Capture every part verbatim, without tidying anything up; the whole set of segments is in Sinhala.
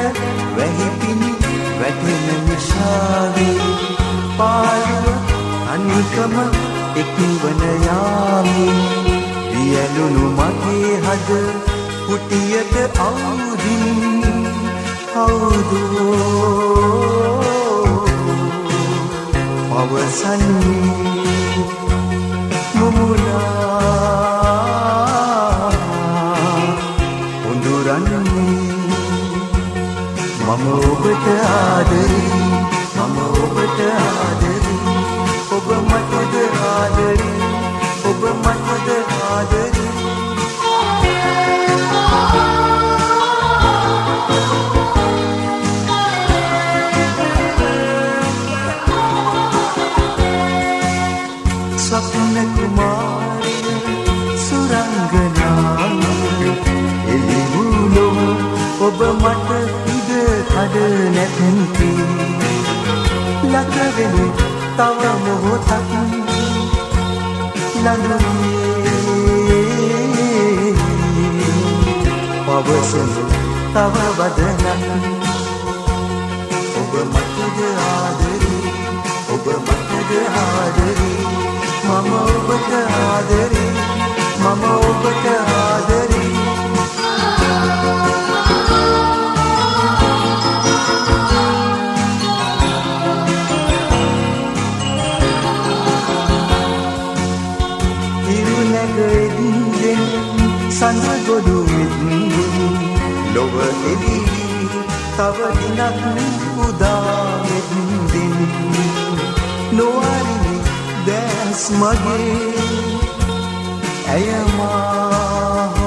වැහි පිණි වැටෙන නිශාවේ පාළුව අනිකම එක්වන යාමේ වියලුණු මගේ හද කුටියට අවුදින් කවුදෝ පවසන්නේ මුමුණා උඳුරන්නේ මම ඔබට ආදරේ මම ඔබට ආදරේ ඔබ මටද ආදරේ ඔබ මටද ආදරේ ස්වප්න කුමාරිය සුරංගනාව එළිවුලොව ඔබ මට ඉඩ කඩ නැතෙන්ති ලකවෙන තව මොහොතක් ළඟේ පවසන තව වදනක් ඔබ මටද ආදරේ ඔබ මටද ආදරේ මම ඔබට ආදරේ මම ඔබට ආදරේ හිරු නැගෙද්දෙන් සඳ ගොඩු වෙද්දෙන් ලොව එළි තව දිනක් උදා වෙද්දෙන් නොවරිනි දැස් මගේ ඇයමා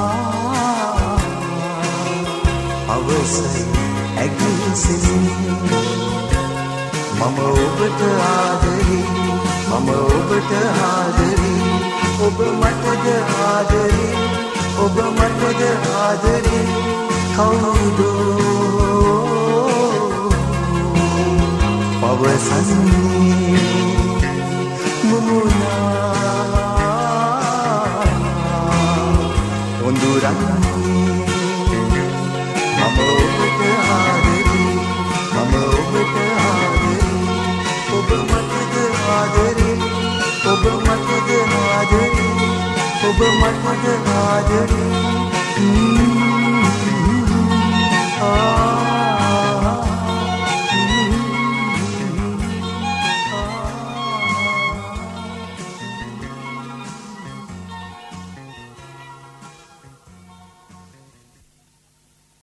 අවසයි ඇගිසිනි මම ඔබට ආදරේ මම ඔබට ආදරේ ඔබ මටද ආදරේ ඔබ මටද ආදරේ කවුදෝ පවසන්නේ මුමුණා උඳුරන්නේ මම ඔබට ආදරේ මම ඔබට ආදරේ ඔබ මටද ආදරේ ඔබ මටද ආදරේ ඔබ මටද ආදරේ ආ